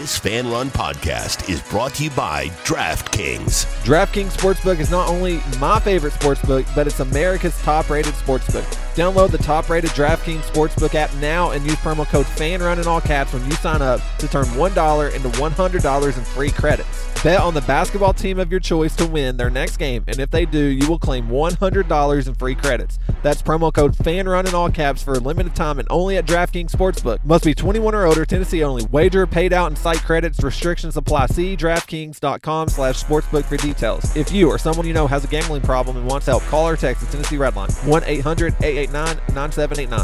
This Fan Run podcast is brought to you by DraftKings. DraftKings Sportsbook is not only my favorite sportsbook, but it's America's top-rated sportsbook. Download the top-rated DraftKings Sportsbook app now and use promo code FANRUN in all caps when you sign up to turn $1 into $100 in free credits. Bet on the basketball team of your choice to win their next game, and if they do, you will claim $100 in free credits. That's promo code FANRUN in all caps for a limited time and only at DraftKings Sportsbook. Must be 21 or older, Tennessee only. Wager paid out and site credits. Restrictions apply. See DraftKings.com/sportsbook for details. If you or someone you know has a gambling problem and wants help, call or text the Tennessee Red Line 1-800-889-9789.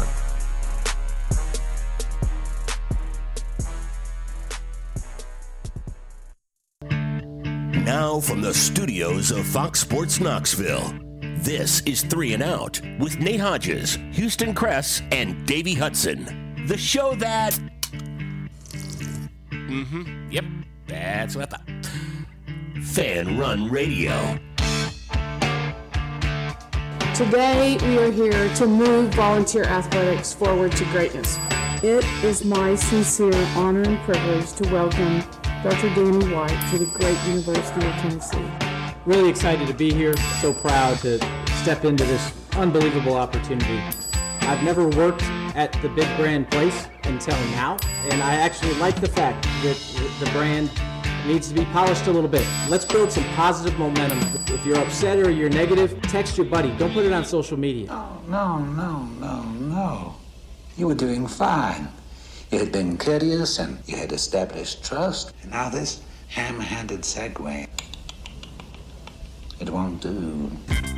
Now from the studios of Fox Sports Knoxville, this is 3 and Out with Nate Hodges, Houston Kress, and Davey Hudson. The show that... Yep, that's what I thought. Fan Run Radio. Today, we are here to move volunteer athletics forward to greatness. It is my sincere honor and privilege to welcome Dr. Danny White to the great University of Tennessee. Really excited to be here, so proud to step into this unbelievable opportunity. I've never worked at the big brand place until now, and I actually like the fact that the brand needs to be polished a little bit. Let's build some positive momentum. If you're upset or you're negative, text your buddy. Don't put it on social media. Oh, no. You were doing fine. You had been courteous and you had established trust. And now this ham-handed segue. It won't do.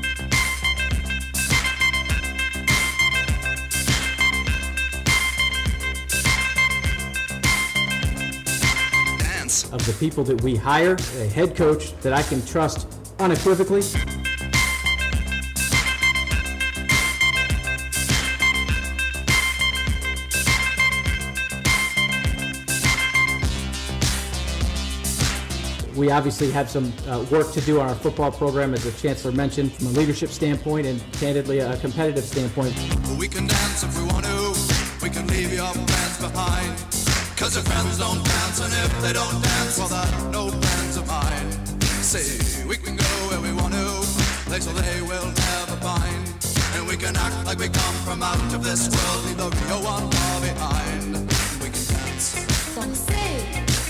Of the people that we hire, a head coach that I can trust unequivocally. We obviously have some work to do on our football program, as the Chancellor mentioned, from a leadership standpoint and, candidly, a competitive standpoint. We can dance if we want to. We can leave your friends behind. Cause your friends don't dance, and if they don't dance, well, they're no friends of mine. See, we can go where we want to, places they will never find. And we can act like we come from out of this world, leave the real one far behind. We can dance. Don't say.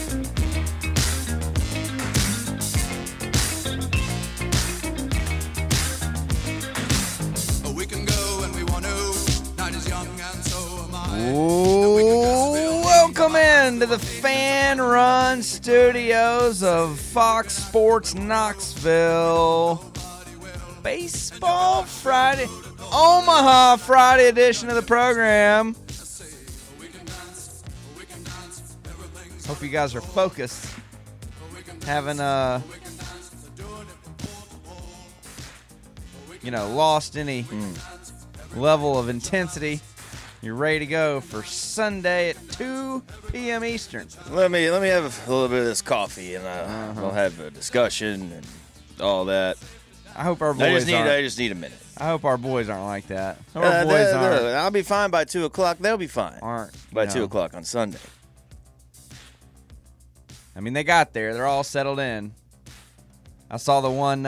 We can go when we want to, night is young and so am I. Welcome into the Fan Run studios of Fox Sports Knoxville. Baseball Friday, Omaha Friday edition of the program. Hope you guys are focused. Haven't, lost any level of intensity. You're ready to go for Sunday at 2 p.m. Eastern. Let me have a little bit of this coffee, and we'll have a discussion and all that. I hope our boys I just need a minute. I hope our boys aren't like that. Our boys aren't. I'll be fine by 2 o'clock. They'll be fine. Aren't by 2 o'clock on Sunday. I mean, they got there. They're all settled in. I saw the one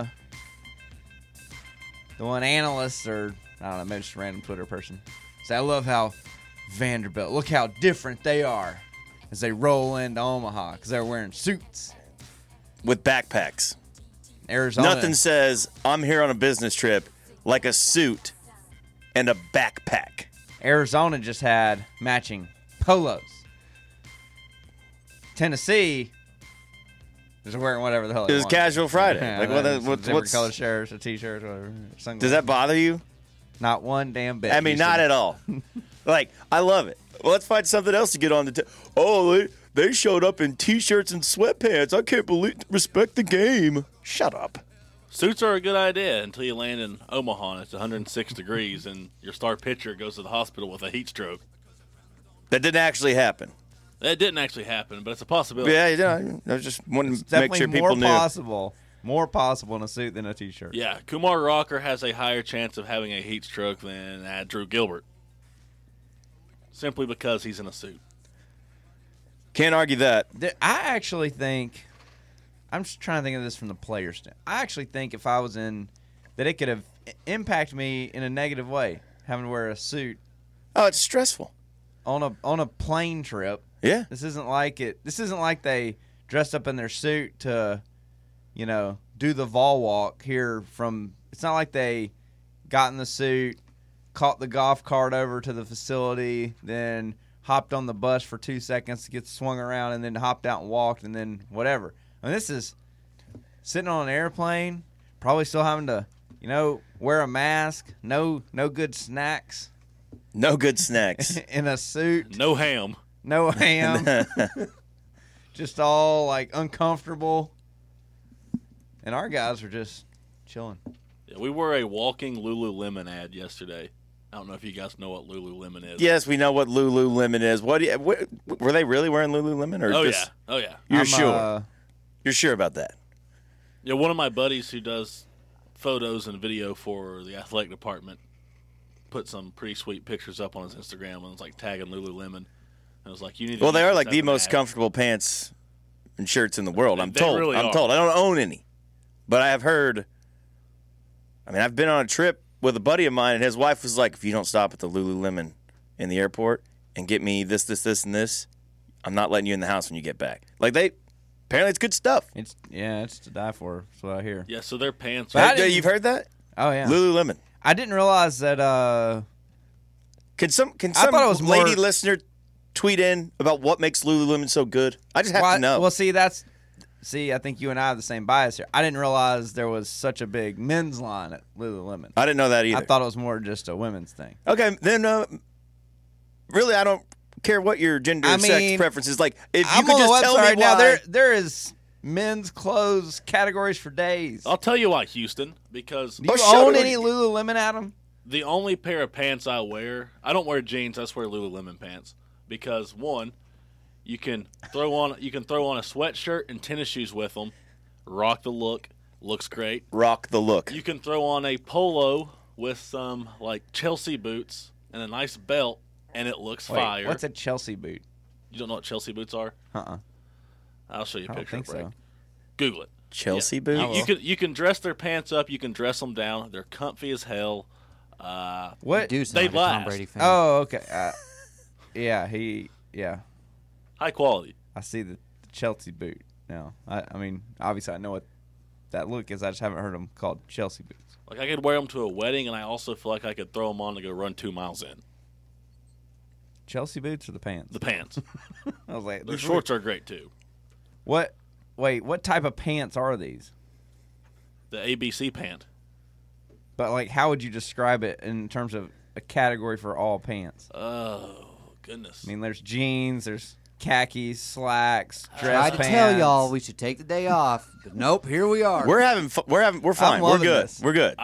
analyst, or I don't know, maybe just a random Twitter person. I love how Vanderbilt, look how different they are as they roll into Omaha because they're wearing suits. With backpacks. Arizona. Nothing says, I'm here on a business trip, like a suit and a backpack. Arizona just had matching polos. Tennessee is wearing whatever the hell it was want. Casual Friday. Yeah, like what's different colored shirts, or t-shirts, whatever. Does that bother you? Not one damn bit. I mean, not at all. Like, I love it. Well, let's find something else to get on the they showed up in T-shirts and sweatpants. I can't respect the game. Shut up. Suits are a good idea until you land in Omaha and it's 106 degrees and your star pitcher goes to the hospital with a heat stroke. That didn't actually happen. That didn't actually happen, but it's a possibility. Yeah, I was just wanting to make sure people knew. More possible in a suit than a T-shirt. Yeah, Kumar Rocker has a higher chance of having a heat stroke than Drew Gilbert. Simply because he's in a suit. Can't argue that. I actually think, I'm just trying to think of this from the player standpoint. I actually think if I was in, that it could have impacted me in a negative way, having to wear a suit. Oh, it's stressful. On a plane trip. Yeah. This isn't like they dressed up in their suit to, do the vol walk here from. It's not like they got in the suit, caught the golf cart over to the facility, then hopped on the bus for 2 seconds to get swung around, and then hopped out and walked, and then whatever. I mean, this is sitting on an airplane, probably still having to, wear a mask, no good snacks. No good snacks. In a suit. No ham. No ham. Just all, like, uncomfortable. And our guys are just chilling. Yeah, we were a walking Lululemon ad yesterday. I don't know if you guys know what Lululemon is. Yes, we know what Lululemon is. Were they really wearing Lululemon? Or just, Oh, yeah. You're sure? You're sure about that? Yeah, one of my buddies who does photos and video for the athletic department put some pretty sweet pictures up on his Instagram and was like tagging Lululemon. And I was like, you need to. Well, they are like the most comfortable pants and shirts in the world. I'm told. Really I'm told. I don't own any, but I have heard. I mean, I've been on a trip with a buddy of mine, and his wife was like, "If you don't stop at the Lululemon in the airport and get me this, and this, I'm not letting you in the house when you get back." Like apparently it's good stuff. It's to die for. That's what I hear. Yeah, so their pants. You've heard that? Oh yeah, Lululemon. I didn't realize that. Can some thought it was lady more... listener tweet in about what makes Lululemon so good? I just have to know. Well, I think you and I have the same bias here. I didn't realize there was such a big men's line at Lululemon. I didn't know that either. I thought it was more just a women's thing. Okay, then really, I don't care what your gender or sex preference is. Like, if you could just tell me why. Now, there is men's clothes categories for days. I'll tell you why, Houston, because... Do you own any Lululemon, Adam? The only pair of pants I wear, I don't wear jeans, I just wear Lululemon pants. Because, one, you can throw on a sweatshirt and tennis shoes with them, rock the look, looks great. Rock the look. You can throw on a polo with some, like, Chelsea boots and a nice belt, and it looks fire. What's a Chelsea boot? You don't know what Chelsea boots are? I'll show you a picture. I don't think so. Google it. Chelsea boots? You can dress their pants up. You can dress them down. They're comfy as hell. What? They last. Tom Brady fan. Oh, okay. Yeah. High quality. I see the Chelsea boot now. I mean, obviously I know what that look is. I just haven't heard them called Chelsea boots. Like, I could wear them to a wedding, and I also feel like I could throw them on to go run 2 miles in. Chelsea boots or the pants? The pants. I was like, their shorts are great too. What? Wait, what type of pants are these? The ABC pant. But, like, how would you describe it in terms of a category for all pants? Oh, goodness. I mean, there's jeans, there's khakis, slacks, dress pants. I tried to tell y'all we should take the day off, but nope, here we are. We're fine. We're good. This. We're good.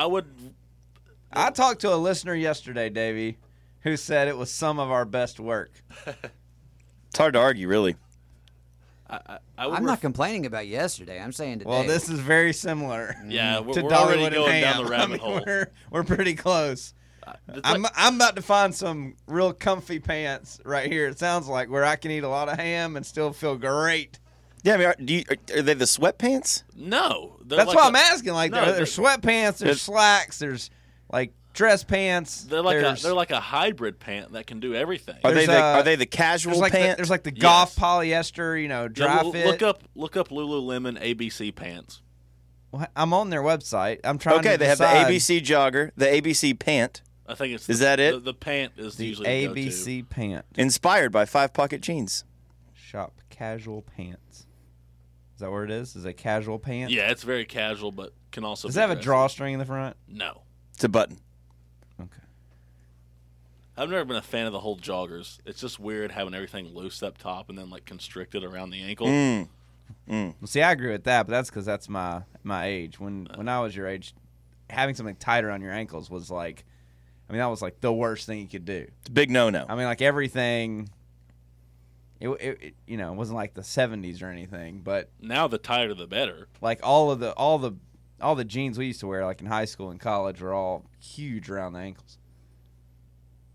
I talked to a listener yesterday, Davey, who said it was some of our best work. It's hard to argue, really. I'm not complaining about yesterday. I'm saying today. Well, this is very similar. Yeah, to we're Dollywood already going and down the rabbit hole. We're pretty close. I'm about to find some real comfy pants right here. It sounds like where I can eat a lot of ham and still feel great. Yeah, I mean, are they the sweatpants? No, that's like what I'm asking. Like, there's sweatpants, there's slacks, there's like dress pants. They're like a hybrid pant that can do everything. Are they the casual pant? There's like the golf polyester, dry fit. Look up Lululemon ABC pants. Well, I'm on their website. I'm trying. Okay, to they decide. have the ABC jogger, the ABC pant. I think it's. Is that it? The pant is the usually ABC pant. Inspired by 5 Pocket Jeans. Shop casual pants. Is that where it is? Is it casual pant? Yeah, it's very casual, but can also. Does it have a drawstring in the front? No. It's a button. Okay. I've never been a fan of the whole joggers. It's just weird having everything loose up top and then like constricted around the ankle. Well, see, I agree with that, but that's because that's my age. When I was your age, having something tighter on your ankles was like, I mean, that was like the worst thing you could do. It's a big no-no. I mean, like everything. It wasn't like the 70s or anything, but now the tighter the better. Like all the jeans we used to wear, like in high school and college, were all huge around the ankles.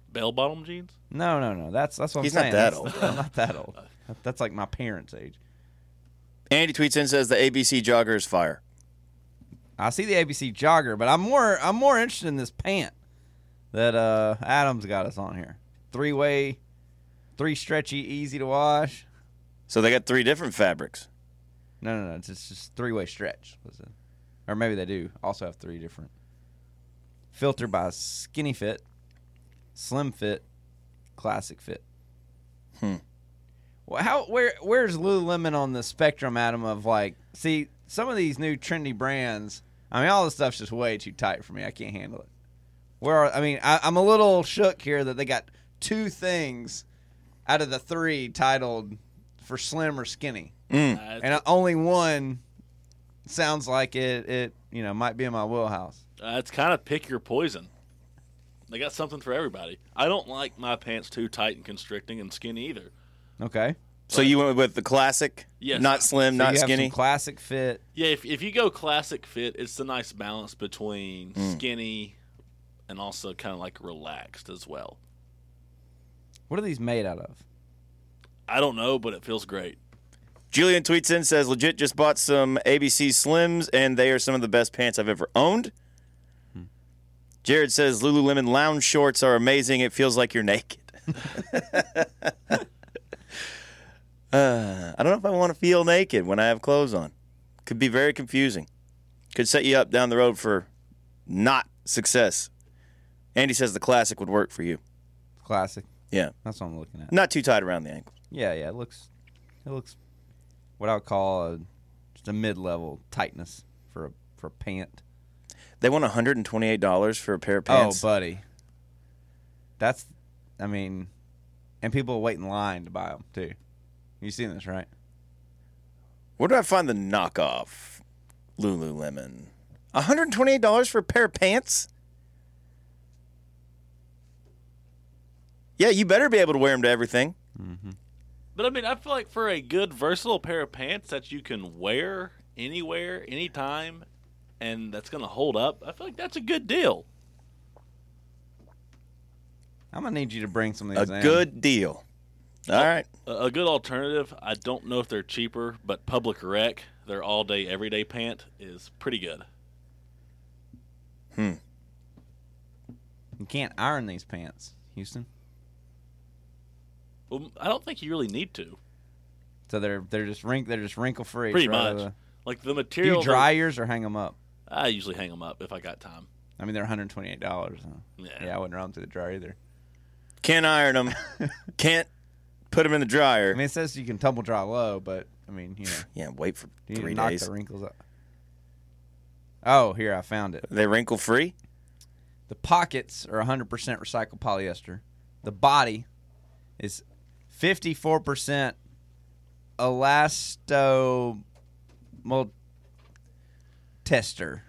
Bell bottom jeans? No. That's what I'm He's saying. not that old. I'm not that old. That's like my parents' age. Andy tweets in and says the ABC jogger is fire. I see the ABC jogger, but I'm more interested in this pant that Adam's got us on here. 3-way, 3 stretchy, easy to wash. So they got 3 different fabrics. No. It's just 3-way stretch. Or maybe they do also have 3 different. Filter by Skinny Fit, Slim Fit, Classic Fit. Well, where's Lululemon on the spectrum, Adam, of like, see, some of these new trendy brands, I mean, all this stuff's just way too tight for me. I can't handle it. I'm a little shook here that they got 2 things out of the 3 titled for slim or skinny. And only one sounds like it might be in my wheelhouse. It's kind of pick your poison. They got something for everybody. I don't like my pants too tight and constricting and skinny either. Okay. So you went with the classic? Yes. Not slim, So not you have skinny? some classic fit. Yeah, if you go classic fit, it's a nice balance between skinny and also kind of like relaxed as well. What are these made out of? I don't know, but it feels great. Julian tweets in, says, legit just bought some ABC Slims, and they are some of the best pants I've ever owned. Jared says, Lululemon lounge shorts are amazing. It feels like you're naked. I don't know if I want to feel naked when I have clothes on. Could be very confusing. Could set you up down the road for not success. Andy says the classic would work for you. Classic. Yeah. That's what I'm looking at. Not too tight around the ankles. Yeah. It looks what I would call just a mid-level tightness for a pant. They want $128 for a pair of pants. Oh, buddy. And people wait in line to buy them, too. You've seen this, right? Where do I find the knockoff Lululemon? $128 for a pair of pants? Yeah, you better be able to wear them to everything. Mm-hmm. But I feel like for a good, versatile pair of pants that you can wear anywhere, anytime, and that's going to hold up, I feel like that's a good deal. I'm going to need you to bring some of these in. A good deal. All right. A good alternative, I don't know if they're cheaper, but Public Rec, their all-day, everyday pant, is pretty good. You can't iron these pants, Houston. Well, I don't think you really need to. So they're just wrinkle free. Pretty much. Like the material. Do you dry yours or hang them up? I usually hang them up if I got time. They're $128. Huh? Yeah, I wouldn't run them to the dryer either. Can't iron them. Can't put them in the dryer. It says you can tumble dry low, but Yeah, wait for you 3 knock days. the wrinkles up. Oh, here I found it. Are they wrinkle free? The pockets are 100% recycled polyester. The body is 54% multiester.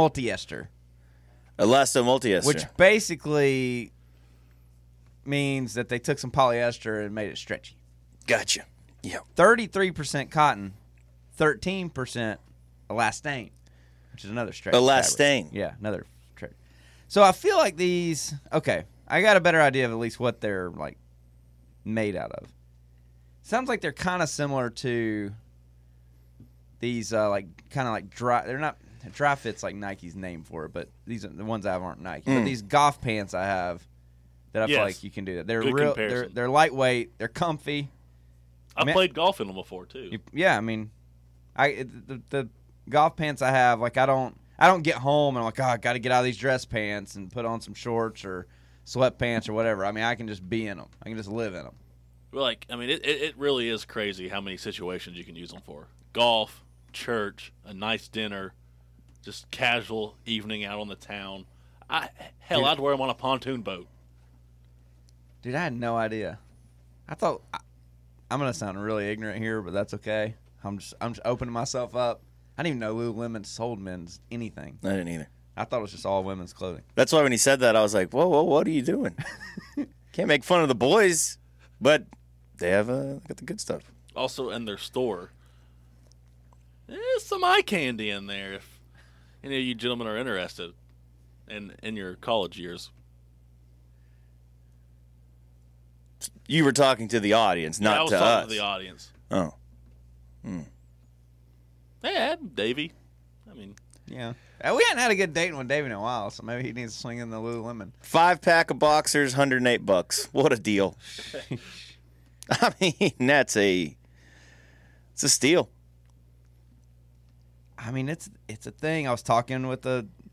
Elasto multiester. Which basically means that they took some polyester and made it stretchy. Gotcha. Yeah. 33% cotton, 13% elastane, which is another stretch. Elastane. Yeah, another stretch. So I feel like these. Okay, I got a better idea of at least what they're like made out of. Sounds like they're kind of similar to these, kind of dry. They're not dry fit's like Nike's name for it, but these are the ones I have aren't Nike. But these golf pants I have that I feel like you can do that. They're good real. comparison. They're lightweight. They're comfy. I played golf in them before too. Yeah, the golf pants I have, like I don't get home and I'm like, oh, I got to get out of these dress pants and put on some shorts or sweatpants or whatever. I can just be in them. I can just live in them. Well, it really is crazy how many situations you can use them for. Golf, church, a nice dinner, just casual evening out on the town. I'd wear them on a pontoon boat. Dude, I had no idea. I thought I'm gonna sound really ignorant here, but that's okay. I'm just opening myself up. I didn't even know Lululemon sold men's anything. I didn't either. I thought it was just all women's clothing. That's why when he said that, I was like, whoa, what are you doing? Can't make fun of the boys, but they have got the good stuff. Also in their store, there's some eye candy in there if any of you gentlemen are interested in your college years. You were talking to the audience, Yeah, I not was to talking us. to the audience. Oh. Hey, Davey. I mean, Yeah. We hadn't had a good date with David in a while, so maybe he needs to swing in the Lululemon. 5-pack of boxers, $108. What a deal. I mean, it's a steal. I mean, it's a thing. I was talking with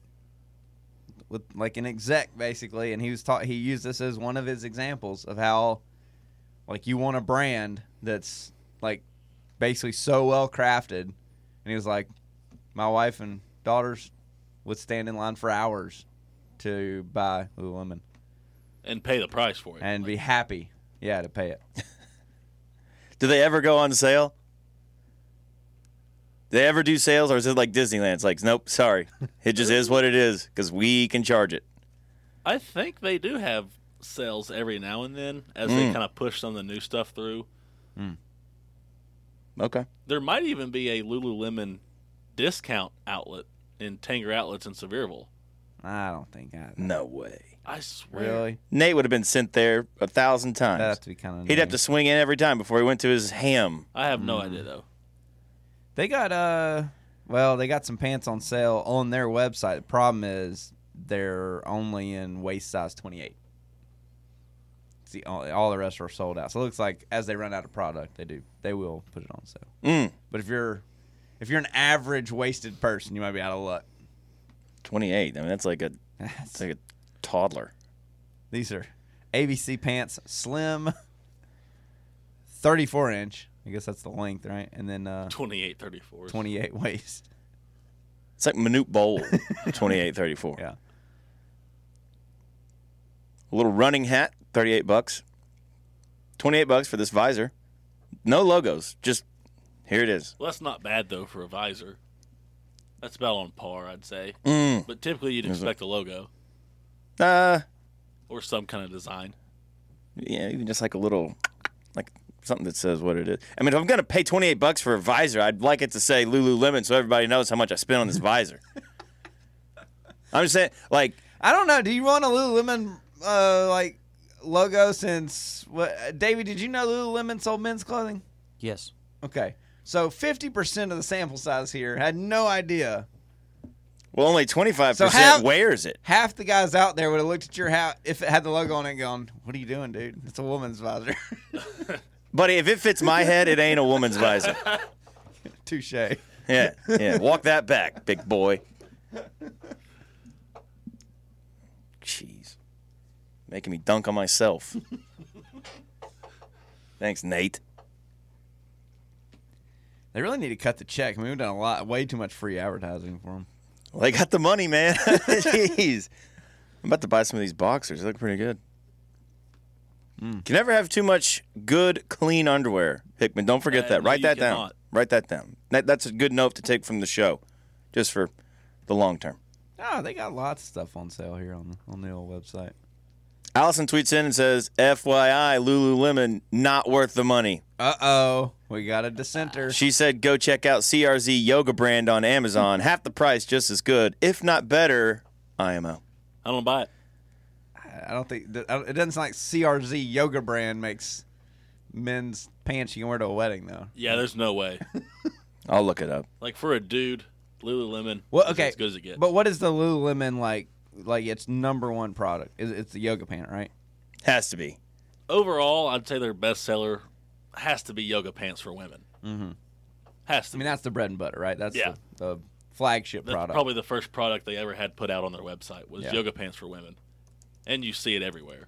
like an exec basically, and he used this as one of his examples of how, like, you want a brand that's like basically so well crafted, and he was like, my wife and daughters would stand in line for hours to buy Lululemon and pay the price for it. and be happy, to pay it. Do they ever go on sale? Do they ever do sales, or is it like Disneyland? It's like, nope, sorry. It just is what it is because we can charge it. I think they do have sales every now and then as they kind of push some of the new stuff through. Okay. There might even be a Lululemon discount outlet in Tanger Outlets in Sevierville. I don't think No way. I swear. Really. Nate would have been sent there 1,000 times. That'd have to be kind of. He'd have to swing in every time before he went to his ham. I have no idea though. They got they got some pants on sale on their website. The problem is they're only in waist size 28. See, all the rest are sold out. So it looks like as they run out of product, they will put it on sale. But if you're an average waisted person, you might be out of luck. 28. I mean, that's like a toddler. These are ABC pants, slim, 34-inch. I guess that's the length, right? And then 28, 34. 28 waist. It's like Manute Bowl, 28, 34. Yeah. A little running hat, $38. $28 for this visor. No logos, just here it is. Well, that's not bad though for a visor. That's about on par, I'd say. But typically, you'd expect a logo or some kind of design. Yeah, even just like a little, like something that says what it is. I mean, if I'm gonna pay $28 for a visor, I'd like it to say Lululemon so everybody knows how much I spent on this visor. I'm just saying, like, I don't know. Do you want a Lululemon logo? Since what? Davey, did you know Lululemon sold men's clothing? Yes. Okay, so 50% of the sample size here had no idea. Well, only 25% wears it. Half the guys out there would have looked at your hat if it had the logo on it and gone, "What are you doing, dude? It's a woman's visor." Buddy, if it fits my head, it ain't a woman's visor. Touche. Yeah. Walk that back, big boy. Jeez. Making me dunk on myself. Thanks, Nate. They really need to cut the check. I mean, we've done way too much free advertising for them. Well, they got the money, man. Jeez. I'm about to buy some of these boxers. They look pretty good. Can never have too much good, clean underwear. Hickman, don't forget that. Write that down. Write that down. That's a good note to take from the show, just for the long term. Oh, they got lots of stuff on sale here on the old website. Allison tweets in and says, FYI, Lululemon, not worth the money. Uh-oh. We got a dissenter. She said, go check out CRZ Yoga brand on Amazon. Half the price, just as good, if not better, IMO. I don't buy it. I don't think it doesn't sound like CRZ Yoga brand makes men's pants you can wear to a wedding, though. Yeah, there's no way. I'll look it up. Like for a dude, Lululemon Well, is as good as it gets. But what is the Lululemon like its number one product? It's the yoga pant, right? Has to be. Overall, I'd say their best seller has to be yoga pants for women. Mm-hmm. Has to. I mean, that's the bread and butter, right? That's Yeah. the flagship That's product. probably the first product they ever had put out on their website was Yeah. yoga pants for women. And you see it everywhere.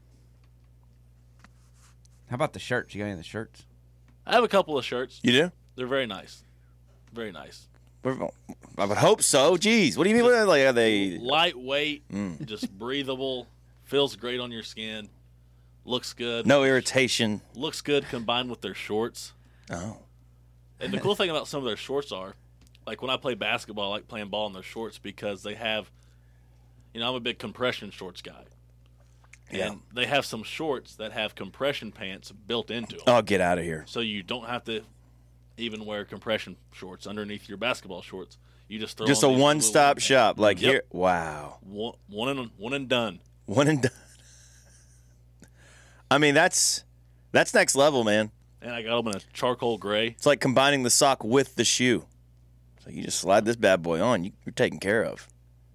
How about the shirts? You got any of the shirts? I have a couple of shirts. You do? They're very nice. Very nice. I would hope so. Jeez, what do you mean? Are they lightweight, just breathable, feels great on your skin, looks good. No irritation. Looks good combined with their shorts. Oh. And the cool thing about some of their shorts are, like when I play basketball, I like playing ball in their shorts because they have, I'm a big compression shorts guy. Yeah. And they have some shorts that have compression pants built into them. Oh, get out of here. So you don't have to even wear compression shorts underneath your basketball shorts. You just throw Just on a these one-stop Lululemon shop. pants. Like Yep. here. Wow. One and done. One and done. I mean, that's That's next level, man. And I got them in a charcoal gray. It's like combining the sock with the shoe. So you just slide this bad boy on. You're taken care of.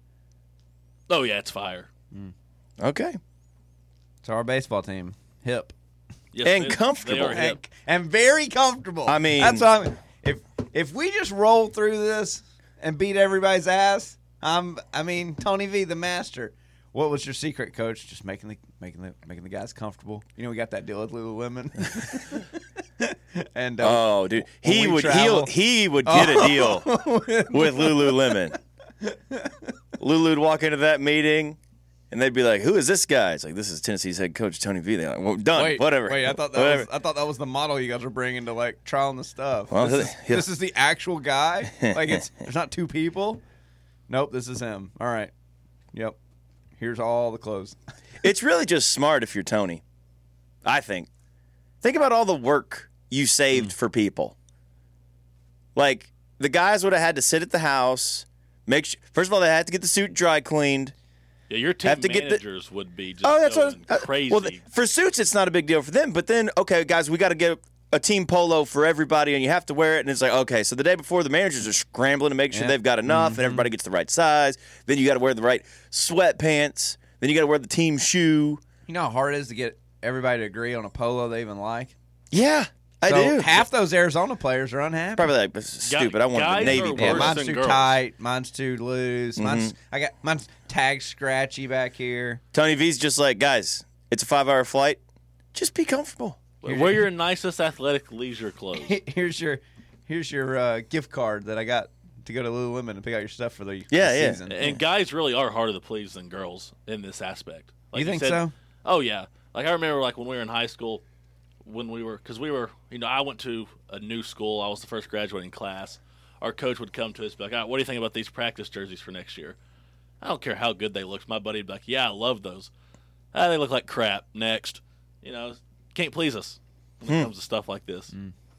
Oh, yeah, it's fire. Okay. So our baseball team, hip. Yes, and comfortable. They are hip. And very comfortable. I mean, that's what I'm, if we just roll through this and beat everybody's ass, Tony V, the master. What was your secret, Coach? Just making the guys comfortable. You know, we got that deal with Lululemon. And dude, he would get a deal with Lululemon. Lulu'd walk into that meeting, and they'd be like, "Who is this guy?" It's like, "This is Tennessee's head coach, Tony V." They're like, "Well, done, whatever." Wait, I thought that was the model you guys were bringing to like trialing the stuff. Well, this is the actual guy. Like there's not two people. Nope, this is him. All right. Yep. Here's all the clothes. It's really just smart if you're Tony. I think. Think about all the work you saved for people. Like the guys would have had to sit at the house. First of all, they had to get the suit dry cleaned. Yeah, your team managers would be just crazy. Well, for suits, it's not a big deal for them. But then, okay, guys, we got to get a team polo for everybody, and you have to wear it. And it's like, okay, so the day before, the managers are scrambling to make sure they've got enough, and everybody gets the right size. Then you got to wear the right sweatpants. Then you got to wear the team shoe. You know how hard it is to get everybody to agree on a polo they even like? Yeah. I do. Half those Arizona players are unhappy. Probably like, stupid. I want the Navy polo. Yeah, mine's too tight. Mine's too loose. Mine's tag scratchy back here. Tony V's just like, guys, it's a 5-hour flight. Just be comfortable. Wear your nicest athletic leisure clothes. Here's your gift card that I got to go to Lululemon and pick out your stuff for the season. And guys really are harder to please than girls in this aspect. Like you think so? Oh yeah. Like I remember, like when we were in high school. Because I went to a new school. I was the first graduating class. Our coach would come to us and be like, what do you think about these practice jerseys for next year? I don't care how good they look. My buddy would be like, yeah, I love those. They look like crap. Next. Can't please us when it comes to stuff like this.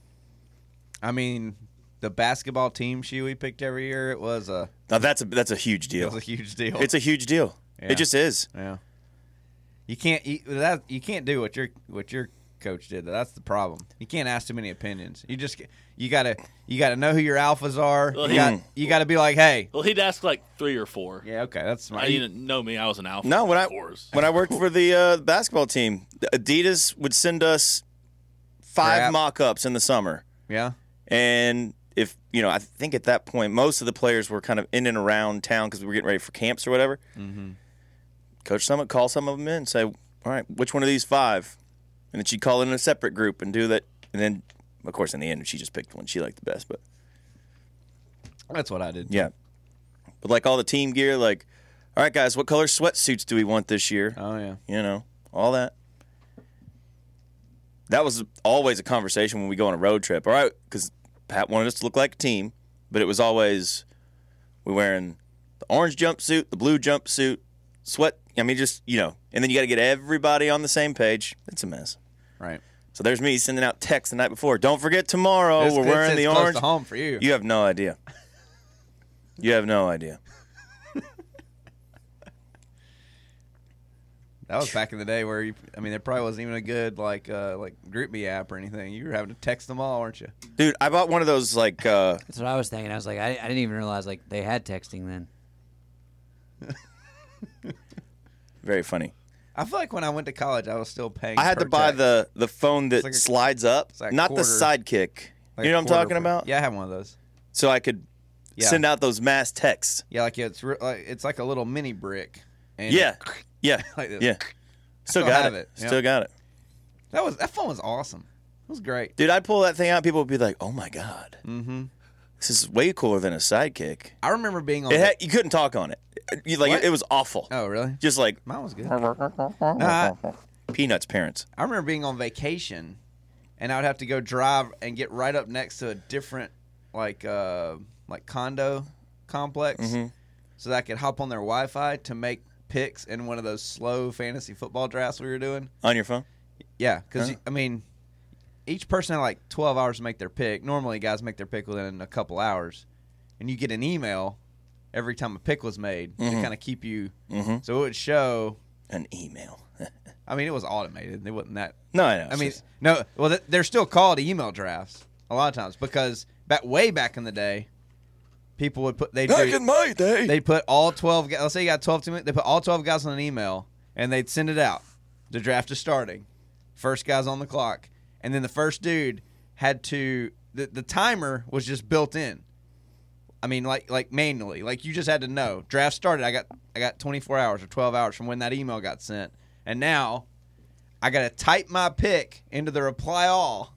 I mean, the basketball team shoe we picked every year, it was a... Now that's a huge deal. It was a huge deal. It's a huge deal. Yeah. It just is. Yeah. You can't do what your coach did. That's the problem. You can't ask too many opinions. You gotta know who your alphas are. Well, you gotta be like, hey. Well, he'd ask like 3 or 4. Yeah, okay, that's smart. You didn't know me. I was an alpha. No, when I worked for the basketball team, Adidas would send us 5 mock-ups in the summer. Yeah. And if I think at that point most of the players were kind of in and around town because we were getting ready for camps or whatever. Mm-hmm. Coach Summit call some of them in and say, all right, which one of these 5? And then she'd call in a separate group and do that. And then, of course, in the end, she just picked one she liked the best. But that's what I did. Yeah. But like all the team gear, like, all right, guys, what color sweatsuits do we want this year? Oh, yeah. All that. That was always a conversation when we go on a road trip. All right, because Pat wanted us to look like a team, but it was always we're wearing the orange jumpsuit, the blue jumpsuit, sweat. I mean, just, and then you got to get everybody on the same page. It's a mess. Right. So there's me sending out texts the night before. Don't forget tomorrow we're wearing the orange. Close to home for you. You have no idea. You have no idea. That was back in the day where there probably wasn't even a good like GroupMe app or anything. You were having to text them all, weren't you? Dude, I bought one of those like. That's what I was thinking. I was like, I didn't even realize like they had texting then. Very funny. I feel like when I went to college, I was still paying. I had to buy the phone that slides up, like not the Sidekick. Like you know what I'm talking about? Yeah, I have one of those. So I could send out those mass texts. Yeah, it's like a little mini brick. And yeah. Like this. Yeah. Still got it. Still got it. That phone was awesome. It was great. Dude, I'd pull that thing out, people would be like, "Oh my god." Mm-hmm. This is way cooler than a Sidekick. I remember being on you couldn't talk on it. It was awful. Oh, really? Just like mine was good. Peanuts parents. I remember being on vacation, and I would have to go drive and get right up next to a different like condo complex, so that I could hop on their Wi-Fi to make picks in one of those slow fantasy football drafts we were doing on your phone. Yeah, because each person had like 12 hours to make their pick. Normally, guys make their pick within a couple hours, and you get an email every time a pick was made to kind of keep you. So it would show an email. I mean, it was automated. It wasn't that. No, I know. I mean, no. Well, they're still called email drafts a lot of times because way back in the day, people would put back in my day, they'd put all 12 guys. Let's say you got 12 teammates. They put all 12 guys on an email and they'd send it out. The draft is starting. First guy's on the clock, and then the first dude had to. The timer was just built in. I mean, like manually, like you just had to know. Draft started. I got 24 hours or 12 hours from when that email got sent, and now I got to type my pick into the reply all,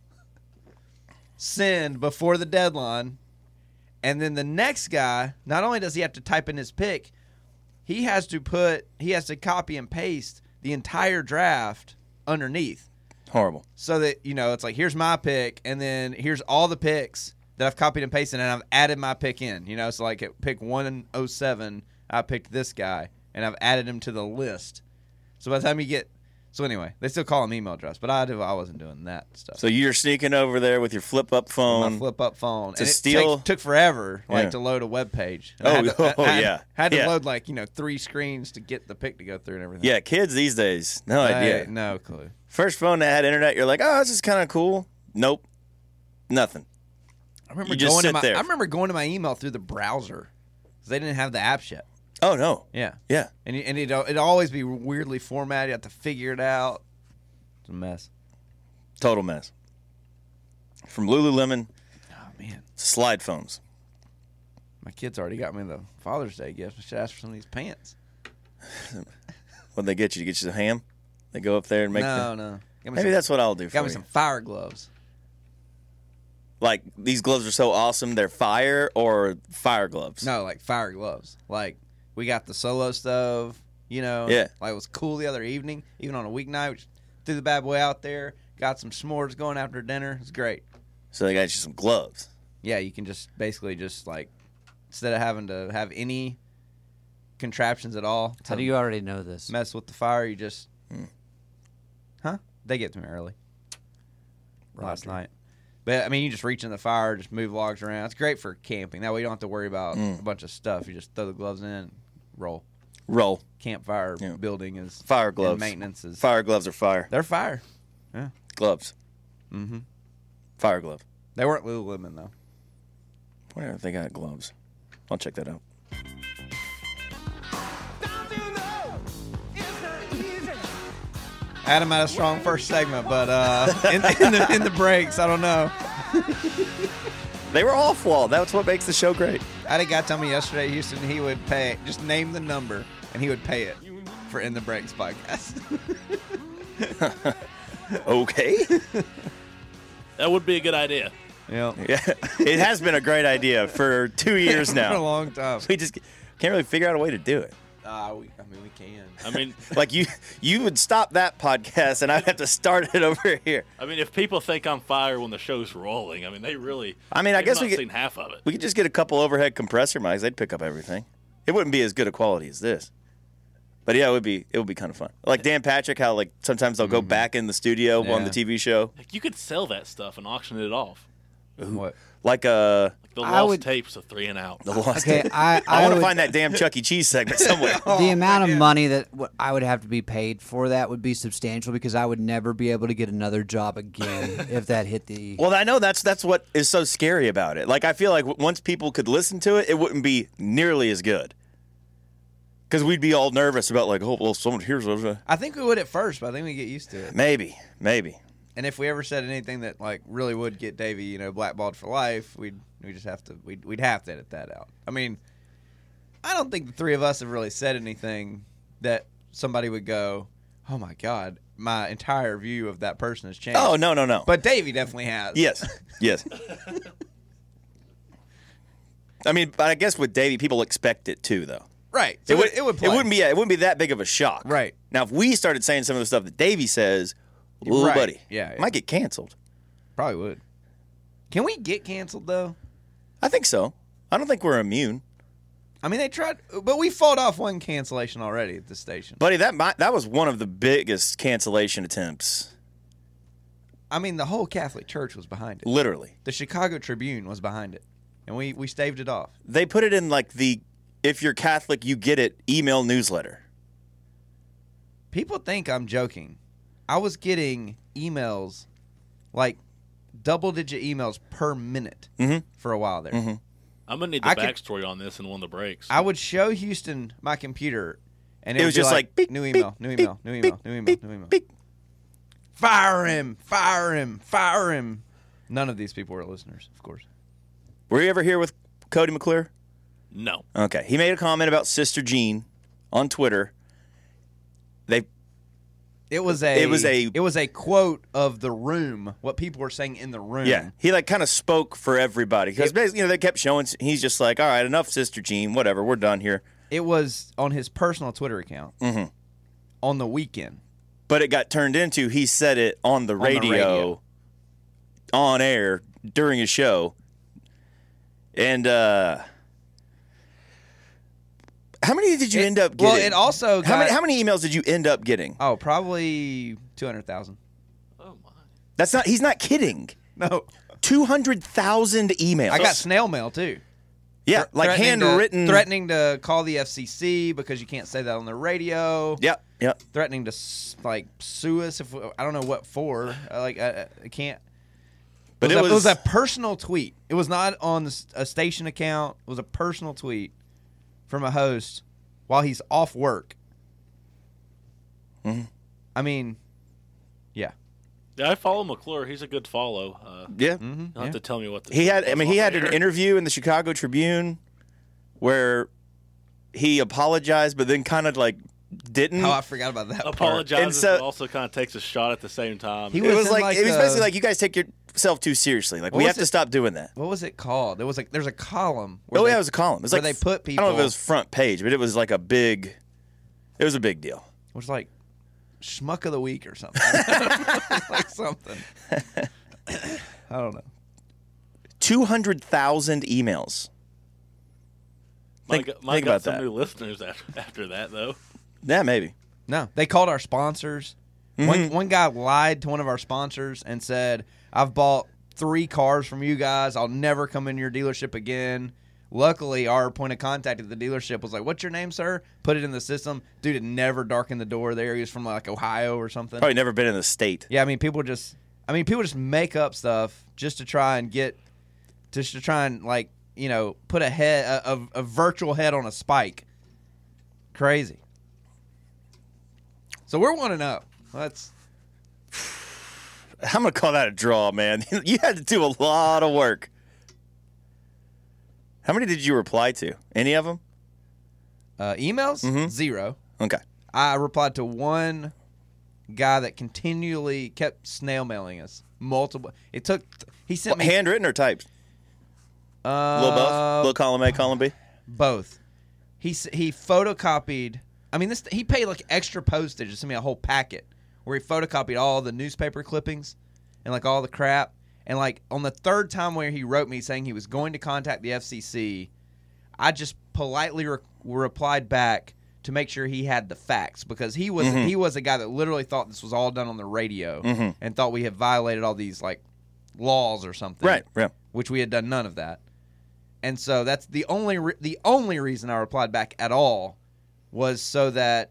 send before the deadline, and then the next guy. Not only does he have to type in his pick, he has to copy and paste the entire draft underneath. Horrible. So that, it's like, here's my pick, and then here's all the picks that I've copied and pasted, and I've added my pick in. So like at pick 107, I picked this guy, and I've added him to the list. So by the time you get – so anyway, they still call them email drafts, but I wasn't doing that stuff. So you're sneaking over there with your flip-up phone. My flip-up phone. To and steal – took forever, to load a web page. And Had to load, 3 screens to get the pick to go through and everything. Yeah, kids these days, no idea. No clue. First phone that had internet, you're like, oh, this is kind of cool. Nope. Nothing. I remember going to my email through the browser because they didn't have the apps yet. Oh, no. Yeah. Yeah. And it'd always be weirdly formatted. You have to figure it out. It's a mess. Total mess. From Lululemon to slide phones. My kids already got me the Father's Day gift. I should ask for some of these pants. What'd they get you? Get you some ham? They go up there and make No. Maybe that's what I'll do for you. Got me some fire gloves. Like, these gloves are so awesome, they're fire or fire gloves? No, like fire gloves. Like, we got the Solo Stove, Yeah. Like, it was cool the other evening, even on a weeknight. We just threw the bad boy out there, got some s'mores going after dinner. It was great. So they got you some gloves. Yeah, you can just basically instead of having to have any contraptions at all. How do you already know this? Mess with the fire, you just... Huh? They get to me early. Last night. But, I mean, you just reach in the fire, just move logs around. It's great for camping. That way you don't have to worry about a bunch of stuff. You just throw the gloves in, roll. Campfire building is... Fire gloves. Maintenance is... Fire gloves are fire. They're fire. Yeah. Gloves. Mm-hmm. Fire glove. They weren't Lululemon, though. Where they got gloves? I'll check that out. Adam had a strong first segment, but in the breaks, I don't know. They were all flawed. That's what makes the show great. I had a guy tell me yesterday, Houston, he would pay, just name the number, and he would pay it for In the Breaks podcast. Okay. That would be a good idea. Yeah. It has been a great idea for 2 years now. For a long time. We just can't really figure out a way to do it. We can. I mean, like you would stop that podcast, and I'd have to start it over here. I mean, if people think I'm fire when the show's rolling, I mean, they really. I mean, I guess we could seen half of it. We could just get a couple overhead compressor mics; they'd pick up everything. It wouldn't be as good a quality as this, but yeah, it would be kind of fun. Like Dan Patrick, how like sometimes they'll go back in the studio on the TV show. Like, you could sell that stuff and auction it off. What? Like the lost tapes of 3 and Out. The lost Okay, tape. I want to would- find that damn Chuck E. Cheese segment somewhere. The amount of money that I would have to be paid for that would be substantial because I would never be able to get another job again if that hit the... Well, I know that's what is so scary about it. Like, I feel like once people could listen to it, it wouldn't be nearly as good. Because we'd be all nervous about, like, oh, well, someone hears us. I think we would at first, but I think we get used to it. Maybe. And if we ever said anything that like really would get Davey, blackballed for life, we'd have to edit that out. I mean, I don't think the three of us have really said anything that somebody would go, "Oh my God, my entire view of that person has changed." Oh no. But Davey definitely has. Yes. I mean, but I guess with Davey, people expect it too, though. Right. So it would play. It wouldn't be that big of a shock. Right. Now, if we started saying some of the stuff that Davey says, ooh, Right. buddy, Yeah. might get canceled. Probably would. Can we get canceled though? I think so. I don't think we're immune. I mean, they tried, but we fought off one cancellation already at the station. Buddy, that was one of the biggest cancellation attempts. I mean, the whole Catholic Church was behind it. Literally. The Chicago Tribune was behind it, and we staved it off. They put it in like the, if you're Catholic, you get it email newsletter. People think I'm joking. I was getting emails, like double-digit emails per minute for a while there. I'm gonna need the backstory on this in one of the breaks. I would show Houston my computer, and It was just like, beep, new beep, email, new email, new email, new email, new email. Fire him! Fire him! Fire him! None of these people were listeners, of course. Were you ever here with Cody McClure? No. Okay. He made a comment about Sister Jean on Twitter. It was a quote of the room, what people were saying in the room. Yeah, he like kind of spoke for everybody because basically, they kept showing. He's just like, all right, enough, Sister Jean, whatever, we're done here. It was on his personal Twitter account on the weekend, but it got turned into he said it on the radio, on air during his show, and how many did you end up getting? Well, it also got, how many emails did you end up getting? Oh, probably 200,000. Oh my! That's not. He's not kidding. No, 200,000 emails. I got snail mail too. Yeah, like handwritten, threatening to call the FCC because you can't say that on the radio. Yep. Threatening to like sue us if I don't know what for. I can't. But it was a personal tweet. It was not on a station account. It was a personal tweet from a host while he's off work. I mean, yeah. Yeah, I follow McClure. He's a good follow. Yeah. You'll have to tell me what he had. I mean, he had an interview in the Chicago Tribune where he apologized, but then kind of like didn't. Oh, I forgot about that. Apologizes, but also kind of takes a shot at the same time. It was basically like, you guys take yourself too seriously. Like, we have to stop doing that. What was it called? It was like there's a column. It was a column. It was where like they put people. I don't know if it was front page, but it was like a big. It was a big deal. It was like Schmuck of the Week or something. Like something. I don't know. 200,000 emails. Might think got about some that. new listeners after that, though. Yeah, maybe. No, they called our sponsors. One guy lied to one of our sponsors and said, "I've bought 3 cars from you guys. I'll never come in your dealership again." Luckily, our point of contact at the dealership was like, "What's your name, sir?" Put it in the system. Dude had never darkened the door there. He was from like Ohio or something. Probably never been in the state. Yeah, I mean, people just make up stuff just to try and like, you know, put a virtual head on a spike. Crazy. So we're 1-0. That's. I'm gonna call that a draw, man. You had to do a lot of work. How many did you reply to? Any of them? Emails? 0. Okay. I replied to one guy that continually kept snail mailing us. Multiple. It took. He sent me handwritten or typed. Little both. Little column A, column B. Both. He photocopied. I mean, he paid like extra postage to send me a whole packet where he photocopied all the newspaper clippings and like all the crap. And like on the 3rd time where he wrote me saying he was going to contact the FCC, I just politely replied back to make sure he had the facts, because he was a guy that literally thought this was all done on the radio and thought we had violated all these like laws or something. Right. Yeah. Which we had done none of that. And so that's the only reason I replied back at all was so that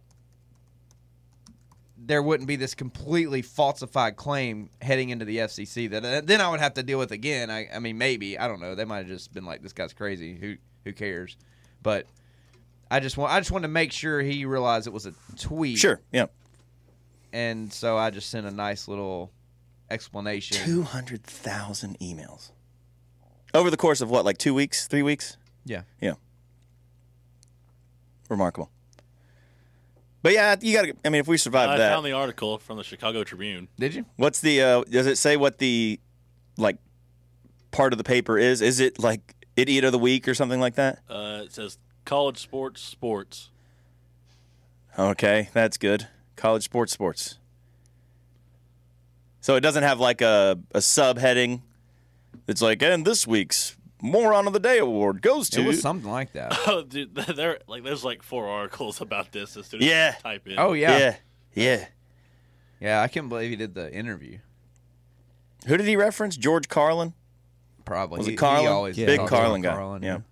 there wouldn't be this completely falsified claim heading into the FCC that then I would have to deal with again. I mean, maybe, I don't know. They might have just been like, this guy's crazy. Who cares? But I just wanted to make sure he realized it was a tweet. Sure. Yeah. And so I just sent a nice little explanation. 200,000 emails over the course of what, like 2 weeks, 3 weeks? Yeah. Yeah. Remarkable. But yeah, you got to. I mean, if we survive that. I found the article from the Chicago Tribune. Did you? What's the? Does it say what the like part of the paper is? Is it like Idiot of the Week or something like that? It says college sports. Okay, that's good. College sports. So it doesn't have like a subheading that's like, and this week's Moron of the Day award goes to. It was something like that. Oh, dude, there's like 4 articles about this as soon as you type in. Oh, yeah. Yeah. Yeah, I can't believe he did the interview. Who did he reference? George Carlin? Probably. Was it Carlin? He always Big talks Carlin about guy. Carlin, yeah.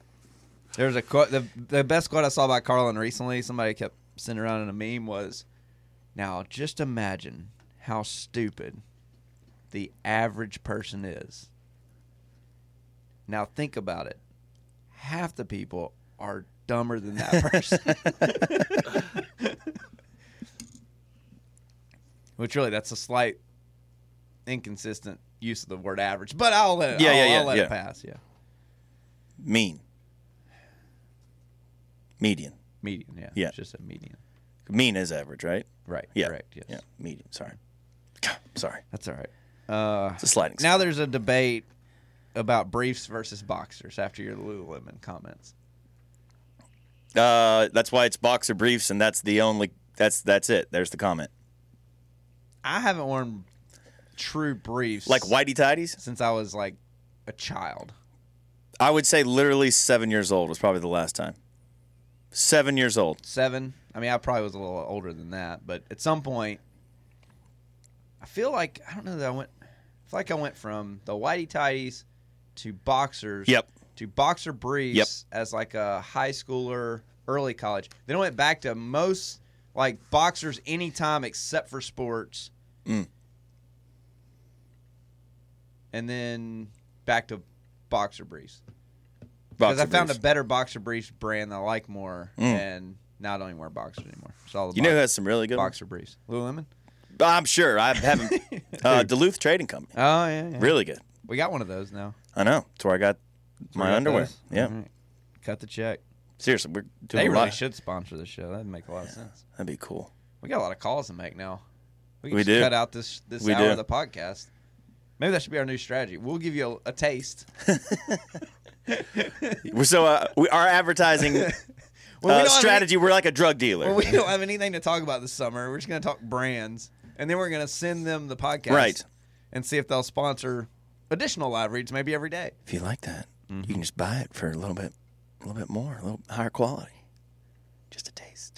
There's a quote. The best quote I saw about Carlin recently, somebody kept sending around in a meme, was Now, just imagine how stupid the average person is. Now, think about it. Half the people are dumber than that person. Which really, that's a slight inconsistent use of the word average. But I'll let it, I'll let it pass, yeah. Mean. Median. Median, yeah. Yeah. It's just a median. Mean is average, right? Right, Yeah. correct, yes. Yeah, median. Sorry. Sorry. That's all right. It's a sliding Now there's a debate about briefs versus boxers after your Lululemon comments. That's why it's boxer briefs, and that's the only. That's it. There's the comment. I haven't worn true briefs Like whitey tidies since I was like a child. I would say literally 7 years old was probably the last time. 7 years old. 7. I mean, I probably was a little older than that, but at some point, I feel like I don't know that I feel like I went from the whitey tidies to boxers. Yep. To boxer briefs as like a high schooler, early college. Then I went back to most like boxers anytime except for sports. Mm. And then back to boxer briefs. Because I found a better boxer briefs brand that I like more, and now I don't even wear boxers anymore. So all the You know who has some really good boxer briefs? Lululemon? I'm sure. I haven't. Duluth Trading Company. Oh, yeah. Really good. We got one of those now. I know. That's where I got my underwear. Those? Yeah. All right. Cut the check. Seriously, we're doing They a really lot. should sponsor the show. That'd make a lot of sense. That'd be cool. We got a lot of calls to make now. We can We just do. cut out this We hour do. of the podcast. Maybe that should be our new strategy. We'll give you a taste. So our advertising Well, we don't have strategy, we're like a drug dealer. Well, we don't have anything to talk about this summer. We're just going to talk brands, and then we're going to send them the podcast, Right. and see if they'll sponsor additional live reads maybe every day. If you like that, you can just buy it for a little bit more, a little higher quality. Just a taste.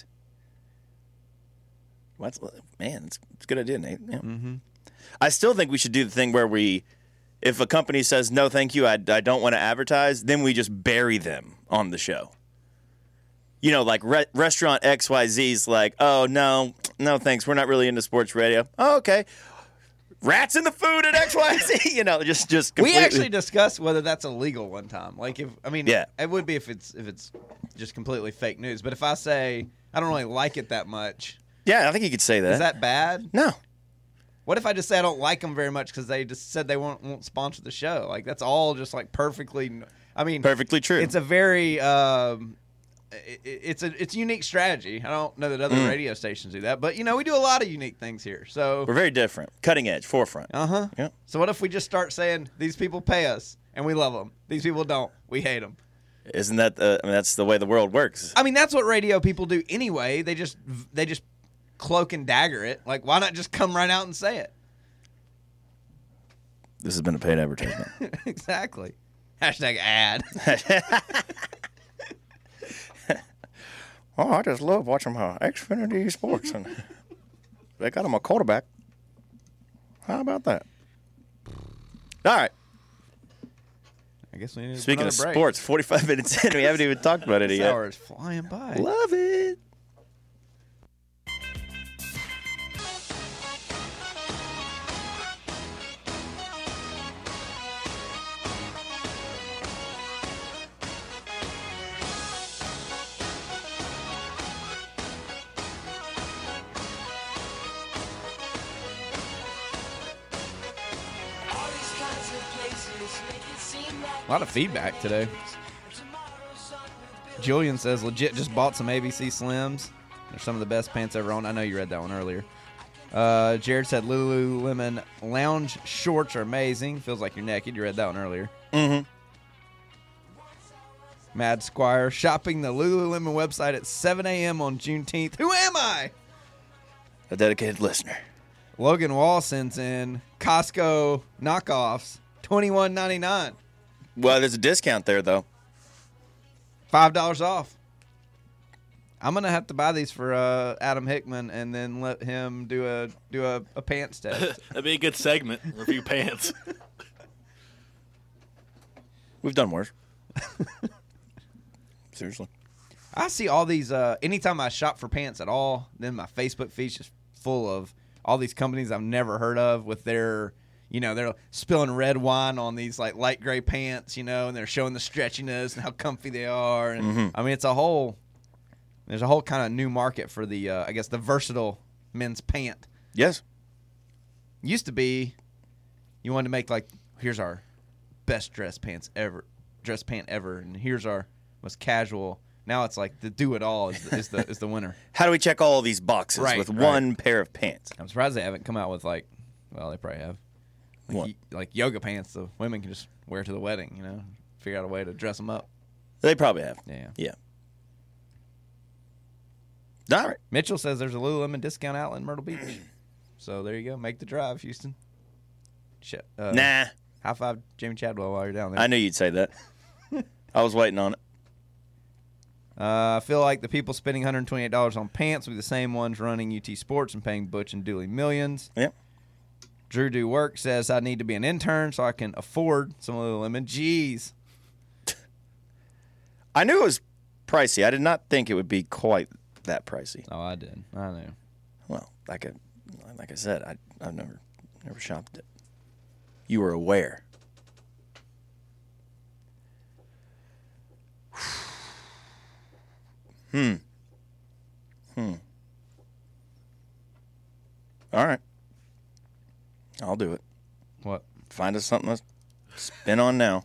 Man, it's a good idea, Nate. Yeah. Mm-hmm. I still think we should do the thing where if a company says, no, thank you, I don't want to advertise, then we just bury them on the show. You know, like restaurant XYZ's like, oh, no, thanks. We're not really into sports radio. Oh, okay. Rats in the food at XYZ. You know, just completely. We actually discussed whether that's illegal one time. Like, it would be if it's just completely fake news. But if I say I don't really like it that much. Yeah, I think you could say that. Is that bad? No. What if I just say I don't like them very much because they just said they won't sponsor the show? Like, that's all just like perfectly. I mean, perfectly true. It's a very it's a unique strategy. I don't know that other radio stations do that, but you know we do a lot of unique things here. So we're very different, cutting edge, forefront. Yeah. So what if we just start saying these people pay us and we love them, these people don't, we hate them? Isn't that that's the way the world works? I mean, that's what radio people do anyway. They just cloak and dagger it. Like, why not just come right out and say it? This has been a paid advertisement. Exactly. Hashtag ad. Oh, I just love watching my Xfinity Sports, and they got him a quarterback. How about that? All right. I guess we need Speaking of break. sports, 45 minutes in, we haven't even talked about it This yet. hour is flying by. Love it. A lot of feedback today. Julian says, legit just bought some ABC Slims. They're some of the best pants ever owned. I know you read that one earlier. Jared said Lululemon lounge shorts are amazing. Feels like you're naked. You read that one earlier. Mm-hmm. Mad Squire, shopping the Lululemon website at 7 a.m. on Juneteenth. Who am I? A dedicated listener. Logan Wall sends in Costco knockoffs, $21.99. Well, there's a discount there, though. $5 off. I'm gonna have to buy these for Adam Hickman and then let him do a pants test. That'd be a good segment. Review pants. We've done worse. Seriously. I see all these. Anytime I shop for pants at all, then my Facebook feed's just full of all these companies I've never heard of with their, they're spilling red wine on these like light gray pants, and they're showing the stretchiness and how comfy they are. And I mean, there's a whole kind of new market for the, I guess, the versatile men's pant. Yes. Used to be, you wanted to make like, here's our best dress pant ever, and here's our most casual. Now it's like the do it all is the winner. How do we check all these boxes with one pair of pants? I'm surprised they haven't come out with they probably have like yoga pants the women can just wear to the wedding. Figure out a way to dress them up. They probably have. Yeah. All right. Mitchell says there's a Lululemon discount outlet in Myrtle Beach. So there you go. Make the drive, Houston. Shit. Nah. High five Jamie Chadwell while you're down there. I knew you'd say that. I was waiting on it. I feel like the people spending $128 on pants will be the same ones running UT Sports and paying Butch and Dooley millions. Yep. Drew Do Work says I need to be an intern so I can afford some Lululemon. Jeez. I knew it was pricey. I did not think it would be quite that pricey. Oh, I did. I knew. Well, like I said, I've never shopped it. You were aware. All right. I'll do it. What? Find us something to spin on now.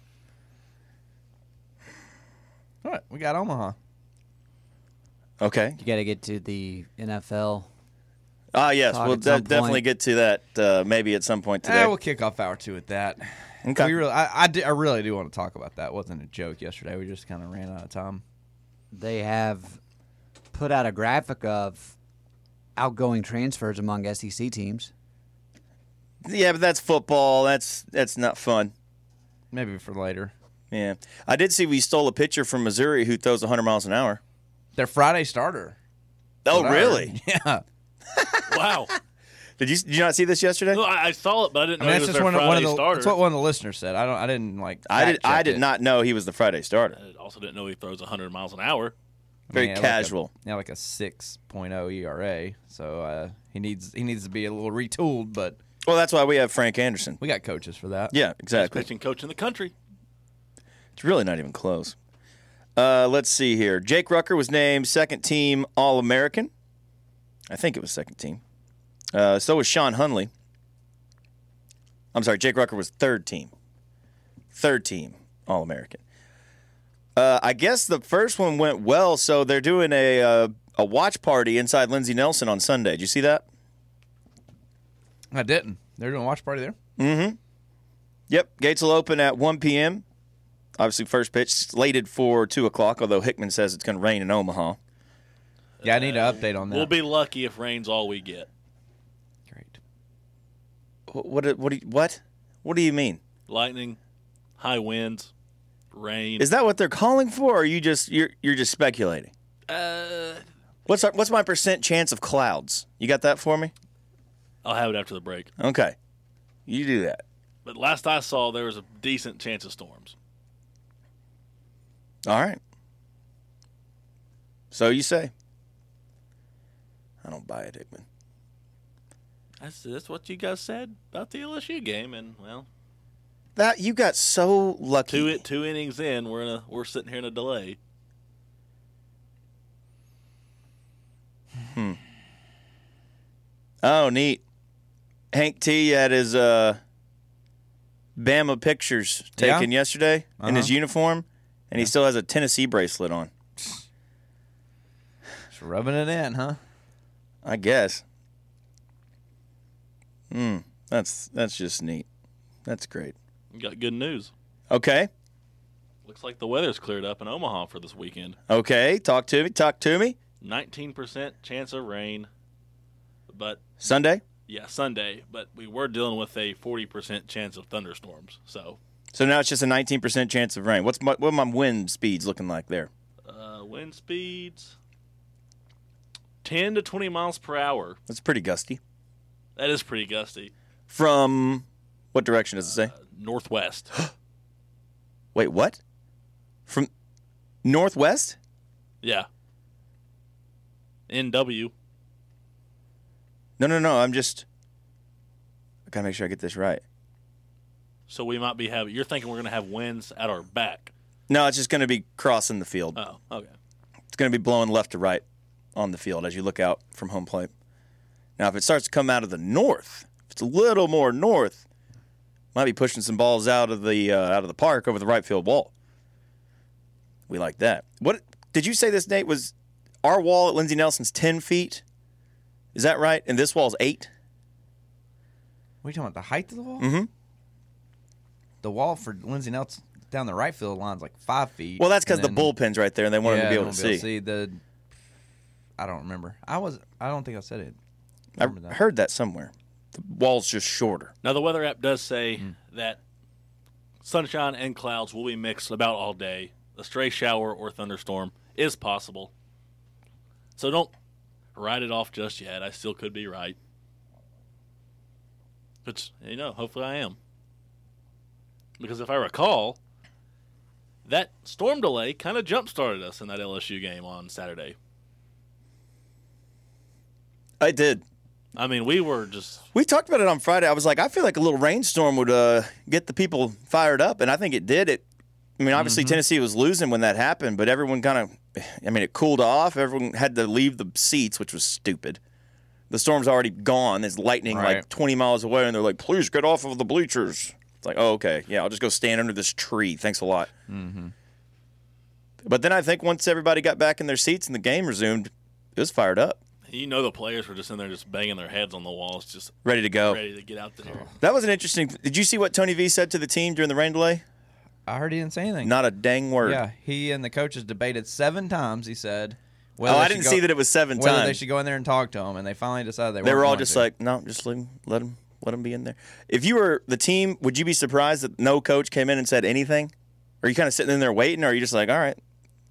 All right. We got Omaha. Okay. You got to get to the NFL. Yes. We'll definitely get to that maybe at some point today. We'll kick off hour 2 with that. Okay. I really do want to talk about that. It wasn't a joke yesterday. We just kind of ran out of time. They have put out a graphic of outgoing transfers among SEC teams. Yeah, but that's football. That's not fun. Maybe for later. Yeah. I did see we stole a pitcher from Missouri who throws 100 miles an hour. Their Friday starter. Oh, really? Yeah. Wow. Did you not see this yesterday? No, I saw it, but I didn't know he was that's their Friday starter. That's what one of the listeners said. I did not know he was the Friday starter. I also didn't know he throws 100 miles an hour. Very casual. Like a 6.0 ERA. So he needs to be a little retooled, but well, that's why we have Frank Anderson. We got coaches for that. Yeah, exactly. Best pitching coach in the country. It's really not even close. Let's see here. Jake Rucker was named second team All-American. I think it was second team. So was Sean Hunley. I'm sorry, Jake Rucker was third team. Third team All-American. I guess the first one went well, so they're doing a watch party inside Lindsey Nelson on Sunday. Did you see that? I didn't. They're doing a watch party there? Mm-hmm. Yep. Gates will open at 1 p.m. Obviously, first pitch slated for 2 o'clock, although Hickman says it's going to rain in Omaha. Yeah, I need an update on that. We'll be lucky if rain's all we get. Great. What do you mean? Lightning, high winds, rain. Is that what they're calling for, or are you just you're just speculating? What's my percent chance of clouds? You got that for me? I'll have it after the break. Okay. You do that. But last I saw, there was a decent chance of storms. All right. So you say. I don't buy it, Hickman. That's what you guys said about the LSU game, and well, that you got so lucky. Two innings in, we're sitting here in a delay. Oh, neat. Hank T had his Bama pictures taken yesterday in his uniform, and he still has a Tennessee bracelet on. Just rubbing it in, huh? I guess. That's just neat. That's great. You got good news. Okay. Looks like the weather's cleared up in Omaha for this weekend. Okay, talk to me. 19% chance of rain, but Sunday? Yeah, Sunday, but we were dealing with a 40% chance of thunderstorms. So now it's just a 19% chance of rain. What are my wind speeds looking like there? Wind speeds 10 to 20 miles per hour. That's pretty gusty. That is pretty gusty. From what direction does it say? Northwest. Wait, what? From northwest? Yeah. NW. No. I gotta make sure I get this right. So we might be having. You're thinking we're going to have winds at our back? No, it's just going to be crossing the field. Oh, okay. It's going to be blowing left to right on the field as you look out from home plate. Now, if it starts to come out of the north, if it's a little more north, might be pushing some balls out of the park over the right field wall. We like that. What did you say this, Nate? Was our wall at Lindsey Nelson's 10 feet? Is that right? And this wall's 8? What are you talking about? The height of the wall? Mm-hmm. The wall for Lindsey Nelson down the right field line's like 5 feet. Well, that's because the bullpen's right there, and they want him to be able to see. I don't remember. I don't think I said it. I heard that somewhere. The wall's just shorter. Now, the weather app does say that sunshine and clouds will be mixed about all day. A stray shower or thunderstorm is possible. So don't write it off just yet. I still could be right. But, hopefully I am. Because if I recall, that storm delay kind of jump-started us in that LSU game on Saturday. I did. I mean, we talked about it on Friday. I was like, I feel like a little rainstorm would get the people fired up, and I think it did. Obviously Tennessee was losing when that happened, but everyone it cooled off. Everyone had to leave the seats, which was stupid. The storm's already gone. There's lightning like 20 miles away, and they're like, please get off of the bleachers. It's like, oh, okay. Yeah, I'll just go stand under this tree. Thanks a lot. Mm-hmm. But then I think once everybody got back in their seats and the game resumed, it was fired up. The players were just in there just banging their heads on the walls, just ready to go. Ready to get out there. That was an interesting – did you see what Tony V said to the team during the rain delay? I heard he didn't say anything. Not a dang word. Yeah, he and the coaches debated 7 times, he said. I didn't see that it was 7 times. Whether they should go in there and talk to him, and they finally decided they were all just like, no, just leave him, let him be in there. If you were the team, would you be surprised that no coach came in and said anything? Are you kind of sitting in there waiting, or are you just like, all right?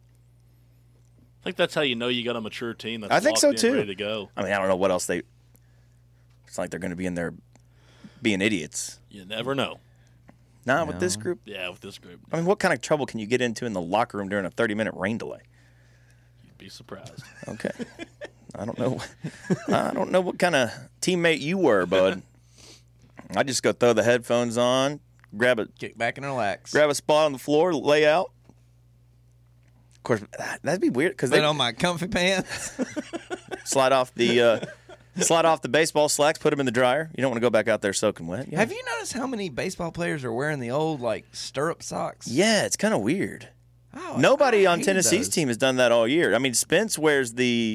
I think that's how you know you got a mature team that's I think so too. ready to go. I don't know what else it's like they're going to be in there being idiots. You never know. Not with this group? Yeah, with this group. What kind of trouble can you get into in the locker room during a 30-minute rain delay? You'd be surprised. Okay. I don't know. I don't know what kind of teammate you were, bud. I just go throw the headphones on, kick back and relax. Grab a spot on the floor, lay out. Of course, that'd be weird because put on my comfy pants, slide off the baseball slacks, put them in the dryer. You don't want to go back out there soaking wet. Yeah. Have you noticed how many baseball players are wearing the old stirrup socks? Yeah, it's kind of weird. Nobody on Tennessee's team has done that all year. Spence wears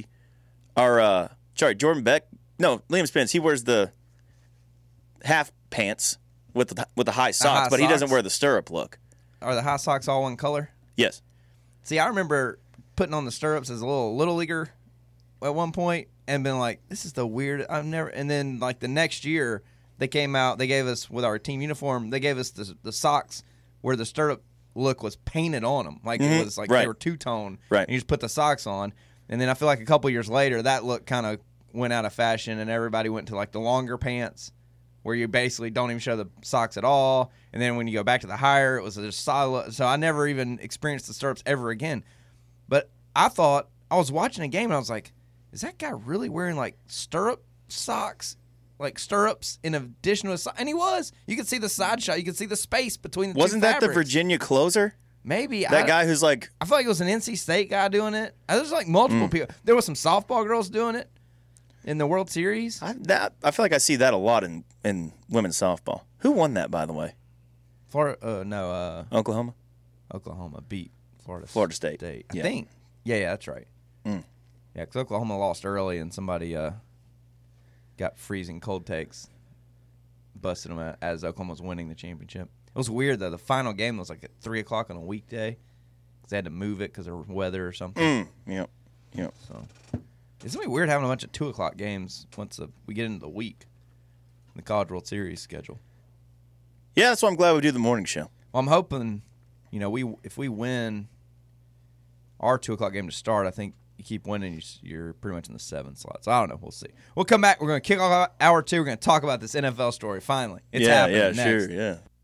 Jordan Beck. No, Liam Spence. He wears the half pants with the high socks, but he doesn't wear the stirrup look. Are the high socks all one color? Yes. See, I remember putting on the stirrups as a little leaguer at one point and been like, this is the weird. And then the next year they came out. They gave us with our team uniform. They gave us the socks where the stirrup look was painted on them, it was they were two-tone. Right. And you just put the socks on, and then I feel like a couple years later that look kind of went out of fashion, and everybody went to the longer pants, where you basically don't even show the socks at all. And then when you go back to the higher, it was just solid. So I never even experienced the stirrups ever again. But I thought, I was watching a game and I was like, is that guy really wearing stirrup socks? Stirrups in addition to a sock? And he was. You could see the side shot. You could see the space between the Wasn't two that the Virginia closer? Maybe. That guy who's I feel like it was an NC State guy doing it. There's multiple people. There was some softball girls doing it in the World Series. I feel like I see that a lot in women's softball. Who won that, by the way? Oklahoma? Oklahoma beat Florida State. I think. Yeah, that's right. Yeah, because Oklahoma lost early and somebody got freezing cold takes, busted them out as Oklahoma was winning the championship. It was weird, though. The final game was at 3 o'clock on a weekday because they had to move it because of weather or something. Yep. So it's going to be weird having a bunch of 2 o'clock games once we get into the week in the College World Series schedule. Yeah, that's why I'm glad we do the morning show. Well, I'm hoping, if we win our 2 o'clock game to start, I think you keep winning, you're pretty much in the 7 slot. So I don't know. We'll see. We'll come back. We're going to kick off hour 2. We're going to talk about this NFL story finally. It's happening next. Sure, yeah.